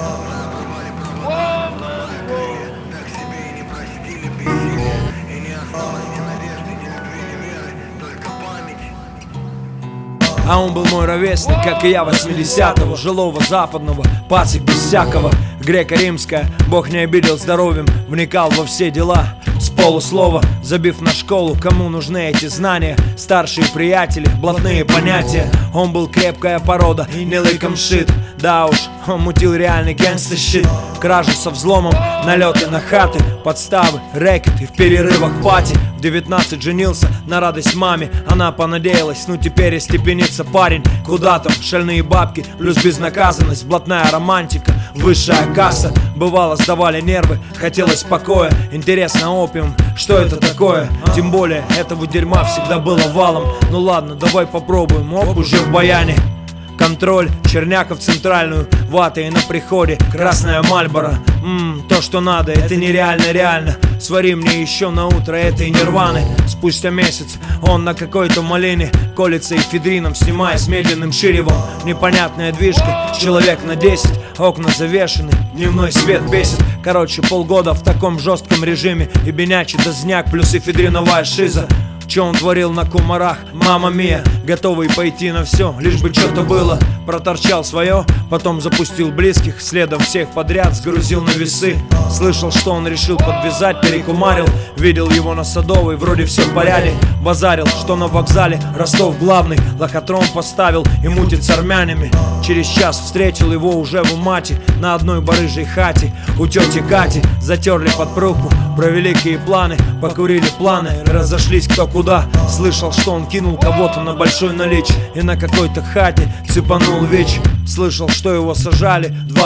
А он был мой ровесник, как и я, 80-го, жилого западного, пацик без всякого. Греко-римская, Бог не обидел здоровьем, вникал во все дела. С полуслова, забив на школу, кому нужны эти знания? Старшие приятели, блатные понятия. Он был крепкая порода, не лыком шит. Да уж, он мутил реальный gangsta shit. Кражи со взломом, налеты на хаты, подставы, рэкет и в перерывах пати. В 19 женился на радость маме, она понадеялась, ну теперь и степенится парень. Куда там, шальные бабки, плюс безнаказанность, блатная романтика, высшая касса. Бывало, сдавали нервы, хотелось покоя. Интересно, опиум, что это такое? Тем более, этого дерьма всегда было валом. Ну ладно, давай попробуем, оп, уже в баяне. Контроль, черняка в центральную, вата и на приходе, красная Мальборо. То, что надо, это нереально, реально. Свари мне еще на утро этой нирваны. Спустя месяц он на какой-то малине колется эфедрином, снимая с медленным ширевом. Непонятная движка, человек на 10, окна завешены, дневной свет бесит. Короче, полгода в таком жестком режиме, и бенячий дозняк плюс эфедриновая шиза. Че он творил на кумарах, мама мия, готовый пойти на все, лишь бы что-то было. Проторчал свое, потом запустил близких, следом всех подряд сгрузил на весы. Слышал, что он решил подвязать, перекумарил. Видел его на Садовой, вроде все в порядке. Базарил, что на вокзале Ростов главный, лохотрон поставил и мутит с армянами. Через час встретил его уже в Умате, на одной барыжей хате. У тети Кати затерли подпругу, про великие планы, покурили планы, разошлись кто куда. Слышал, что он кинул кого-то на большой налич и на какой-то хате цепанул ВИЧ. Слышал, что его сажали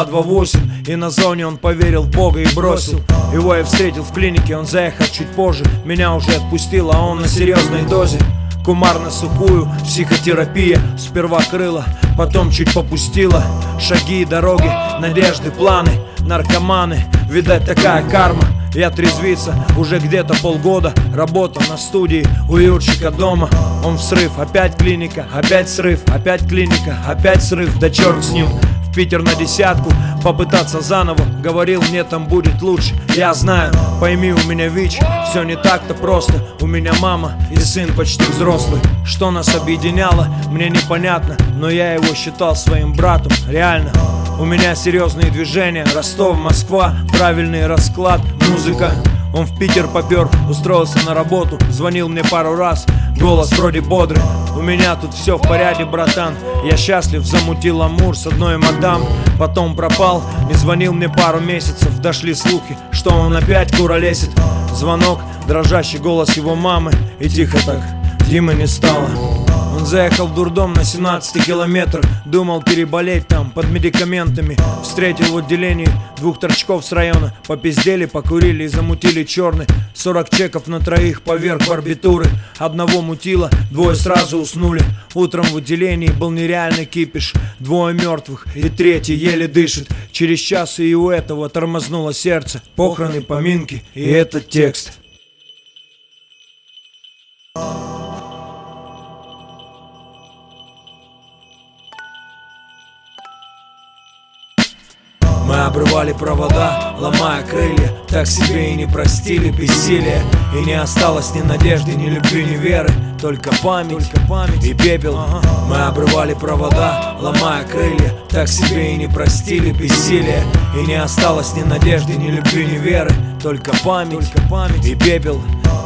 228, и на зоне он поверил в Бога и бросил. Его я встретил в клинике, он заехал чуть позже. Меня уже отпустил, а он на серьезной дозе. Кумар на сухую, психотерапия. Сперва крыла, потом чуть попустила. Шаги и дороги, надежды, планы. Наркоманы, видать такая карма. Я трезвиться уже где-то полгода. Работа на студии у Юрчика дома. Он в срыв, опять клиника, опять срыв, опять клиника, опять срыв, да черт с ним. В Питер на десятку, попытаться заново. Говорил, мне там будет лучше. Я знаю, пойми, у меня ВИЧ. Все не так-то просто. У меня мама и сын почти взрослый. Что нас объединяло, мне непонятно, но я его считал своим братом, реально. У меня серьезные движения, Ростов, Москва, правильный расклад, музыка. Он в Питер попер, устроился на работу, звонил мне пару раз, голос вроде бодрый. У меня тут все в порядке, братан, я счастлив, замутил амур с одной мадам. Потом пропал, не звонил мне пару месяцев, дошли слухи, что он опять куролесит. Звонок, дрожащий голос его мамы, и тихо так, Димы не стало. Он заехал в дурдом на 17 километр, думал переболеть там под медикаментами. Встретил в отделении 2 торчков с района, попиздели, покурили и замутили черный. 40 чеков на троих поверх барбитуры. Одного мутило, 2 сразу уснули. Утром в отделении был нереальный кипиш, 2 мертвых и 3 еле дышит. Через час и у этого тормознуло сердце. Похороны, поминки и этот текст. Мы обрывали провода, ломая крылья, так себе и не простили бессилие. И не осталось ни надежды, ни любви, ни веры, только память и пепел. Мы обрывали провода, ломая крылья, так себе и не простили бессилие. И не осталось ни надежды, ни любви, ни веры, только память и пепел.